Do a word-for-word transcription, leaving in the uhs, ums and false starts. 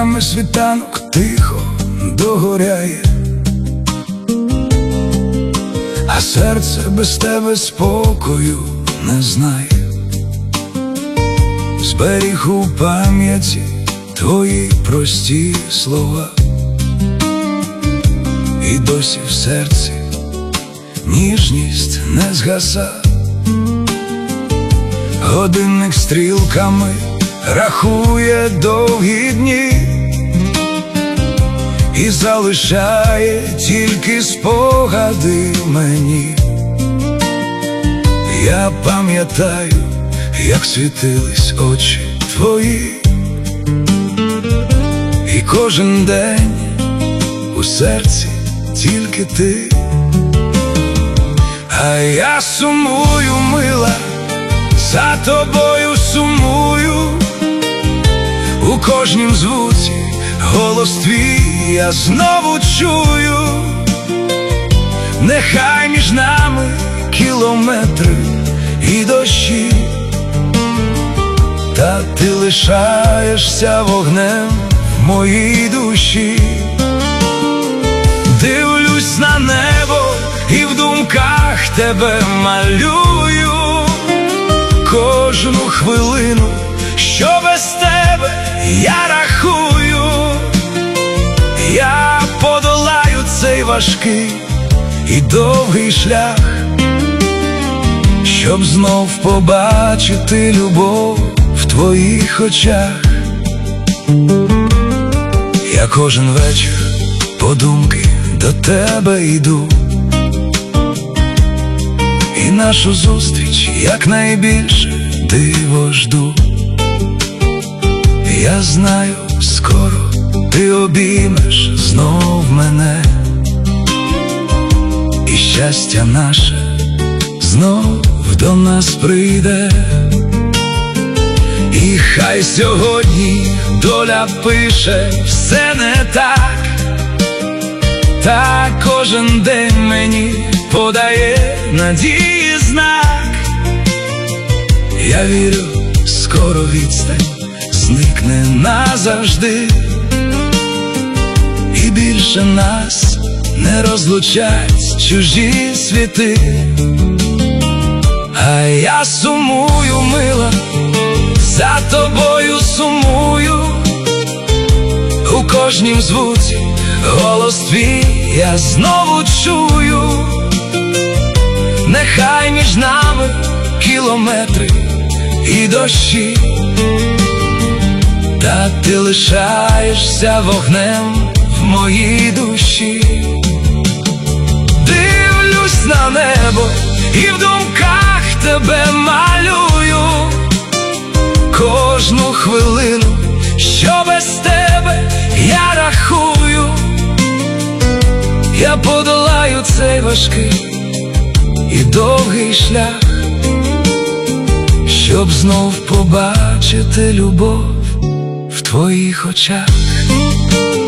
зірками світанок тихо догоряє, а серце без тебе спокою не знає. Зберіг у пам'яті твої прості слова, і досі в серці ніжність не згаса. Годинник стрілками рахує довгі дні і залишає тільки спогади мені. Я пам'ятаю, як світились очі твої, і кожен день у серці тільки ти. А я сумую, мила, за тобою сумую. У кожнім звуці голос твій я знову чую. Нехай між нами кілометри і дощі, та ти лишаєшся вогнем в моїй душі. Дивлюсь на небо і в думках тебе малюю. Кожну хвилину, що без тебе я рахую. Я подолаю цей важкий і довгий шлях, щоб знов побачити любов в твоїх очах. Я кожен вечір подумки до тебе йду, і нашу зустріч якнайбільше диво жду. Я знаю, скоро ти обіймеш знов мене, і щастя наше знов до нас прийде. І хай сьогодні доля пише все не так, та кожен день мені подає надії знак. Я вірю, скоро відстань зникне назавжди, і більше нас не розлучать чужі світи. А я сумую, мила, за тобою сумую. У кожнім звуці голос твій я знову чую. Нехай між нами кілометри і дощі, та ти лишаєшся вогнем в моїй душі. Дивлюсь на небо і в думках тебе малюю. Кожну хвилину, що без тебе я рахую. Я подолаю цей важкий і довгий шлях, щоб знов побачити любов в твоїх очах.